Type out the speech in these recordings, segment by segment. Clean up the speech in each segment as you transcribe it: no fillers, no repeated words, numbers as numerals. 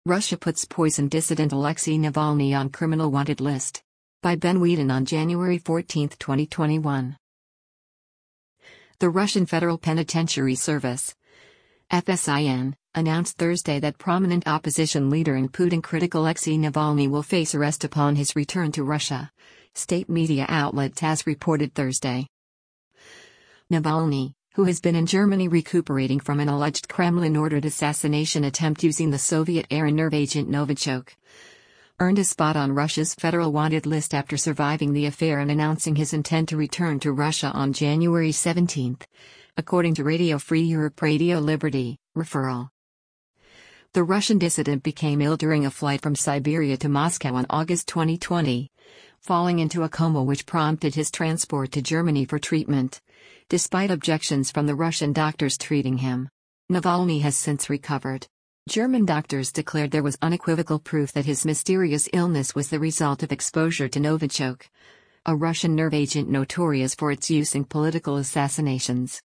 Russia puts poisoned dissident Alexei Navalny on criminal wanted list. By Ben Wheaton on January 14, 2021. The Russian Federal Penitentiary Service, FSIN, announced Thursday that prominent opposition leader and Putin critic Alexei Navalny will face arrest upon his return to Russia, state media outlet TASS reported Thursday. Navalny, who has been in Germany recuperating from an alleged Kremlin-ordered assassination attempt using the Soviet-era nerve agent Novichok, earned a spot on Russia's federal wanted list after surviving the affair and announcing his intent to return to Russia on January 17, according to Radio Free Europe Radio Liberty, referral. The Russian dissident became ill during a flight from Siberia to Moscow in August 2020, falling into a coma which prompted his transport to Germany for treatment, despite objections from the Russian doctors treating him. Navalny has since recovered. German doctors declared there was unequivocal proof that his mysterious illness was the result of exposure to Novichok, a Russian nerve agent notorious for its use in political assassinations.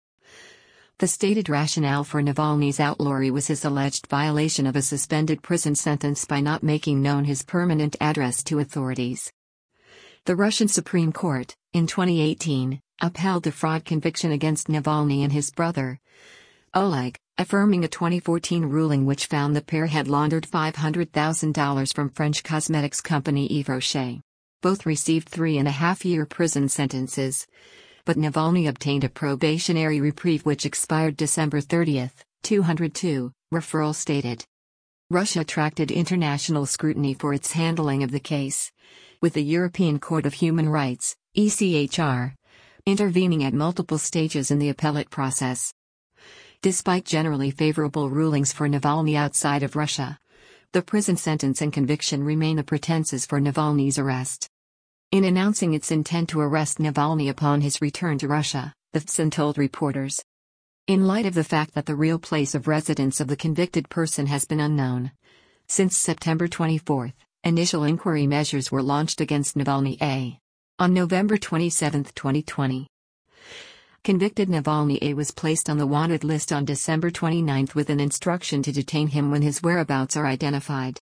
The stated rationale for Navalny's outlawry was his alleged violation of a suspended prison sentence by not making known his permanent address to authorities. The Russian Supreme Court, in 2018, upheld the fraud conviction against Navalny and his brother, Oleg, affirming a 2014 ruling which found the pair had laundered $500,000 from French cosmetics company Yves Rocher. Both received 3.5-year prison sentences, but Navalny obtained a probationary reprieve which expired December 30, 2002, referral stated. Russia attracted international scrutiny for its handling of the case, with the European Court of Human Rights, ECHR, intervening at multiple stages in the appellate process. Despite generally favorable rulings for Navalny outside of Russia, the prison sentence and conviction remain the pretenses for Navalny's arrest. In announcing its intent to arrest Navalny upon his return to Russia, the FSIN told reporters. In light of the fact that the real place of residence of the convicted person has been unknown since September 24, initial inquiry measures were launched against Navalny on November 27, 2020. Convicted Navalny was placed on the wanted list on December 29 with an instruction to detain him when his whereabouts are identified.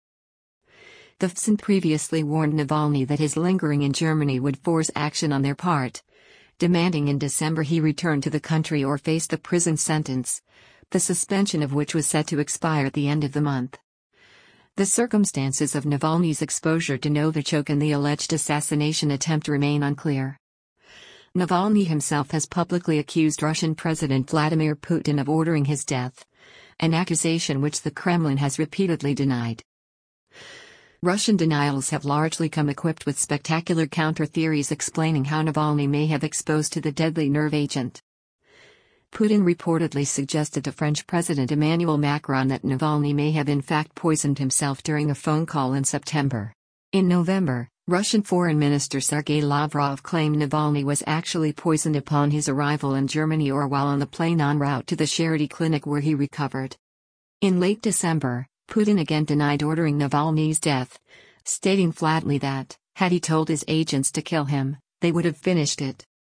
The FSIN previously warned Navalny that his lingering in Germany would force action on their part, demanding in December he return to the country or face the prison sentence, the suspension of which was set to expire at the end of the month. The circumstances of Navalny's exposure to Novichok and the alleged assassination attempt remain unclear. Navalny himself has publicly accused Russian President Vladimir Putin of ordering his death, an accusation which the Kremlin has repeatedly denied. Russian denials have largely come equipped with spectacular counter-theories explaining how Navalny may have exposed to the deadly nerve agent. Putin reportedly suggested to French President Emmanuel Macron that Navalny may have in fact poisoned himself during a phone call in September. In November, Russian Foreign Minister Sergei Lavrov claimed Navalny was actually poisoned upon his arrival in Germany or while on the plane en route to the Charité clinic where he recovered. In late December, Putin again denied ordering Navalny's death, stating flatly that, had he told his agents to kill him, they would have finished it.